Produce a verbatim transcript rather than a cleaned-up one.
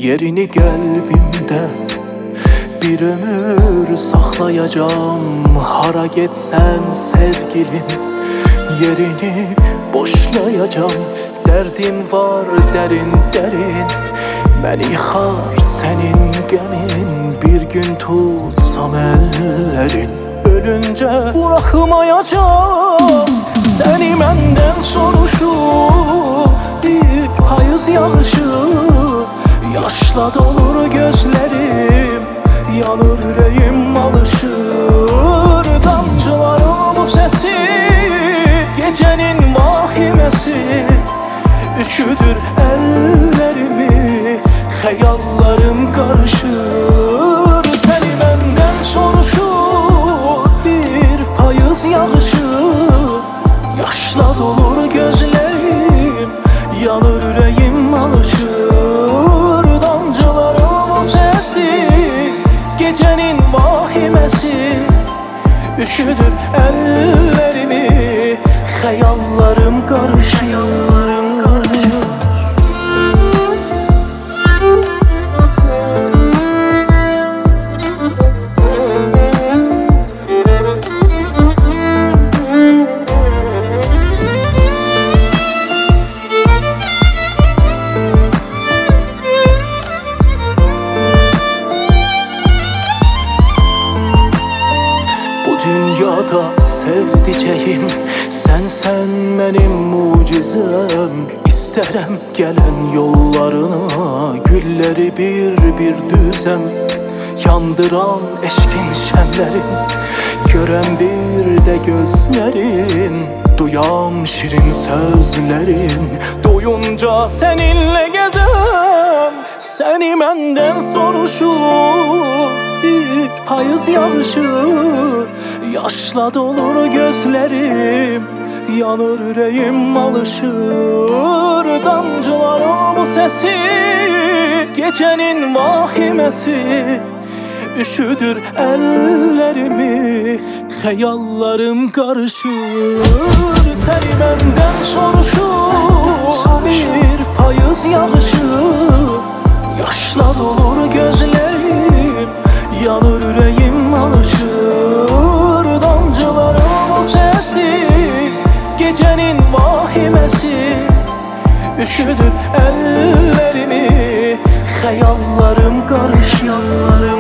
Yerini kalbimde bir ömür saklayacağım. Hara getsem sevgilim, yerini boşlayacağım. Derdim var derin derin, beni yıkar senin gemin. Bir gün tutsam ellerin, ölünce bırakmayacağım seni menden soruşup. Bir payız yağışı, yaşla dolur gözlerim, yanır yüreğim alışır. Damcıların bu sesi, gecenin vahimesi, üşüdür ellerimi, hayallarım karışır. Seni benden soruşur bir payız yağışı, yaşla dolur gözlerim, yanır yüreğim alışır. Damcıların sesi, gecenin vahimesi, üşüdür ellerimi, hayallarım karışır. Dünyada sevdiceğim, sen sen benim mucizem. İsterim gelen yollarına, gülleri bir bir düzem. Yandıran eşkin şemlerin, gören bir de gözlerin. Duyam şirin sözlerin, doyunca seninle gezem. Seni benden soruşur bir payız yağışı, yaşla dolur gözlerim, yanır yüreğim alışır. Damcıların bu sesi, gecenin vahimesi, üşüdür ellerimi, hayallarım karışır. Seni benden soruşur bir payız yağışı, yaşla dolur gözlerim, yanır yüreğim alışır. Damcıların sesi, gecenin vahimesi, üşüdür ellerimi, hayallarım karışır.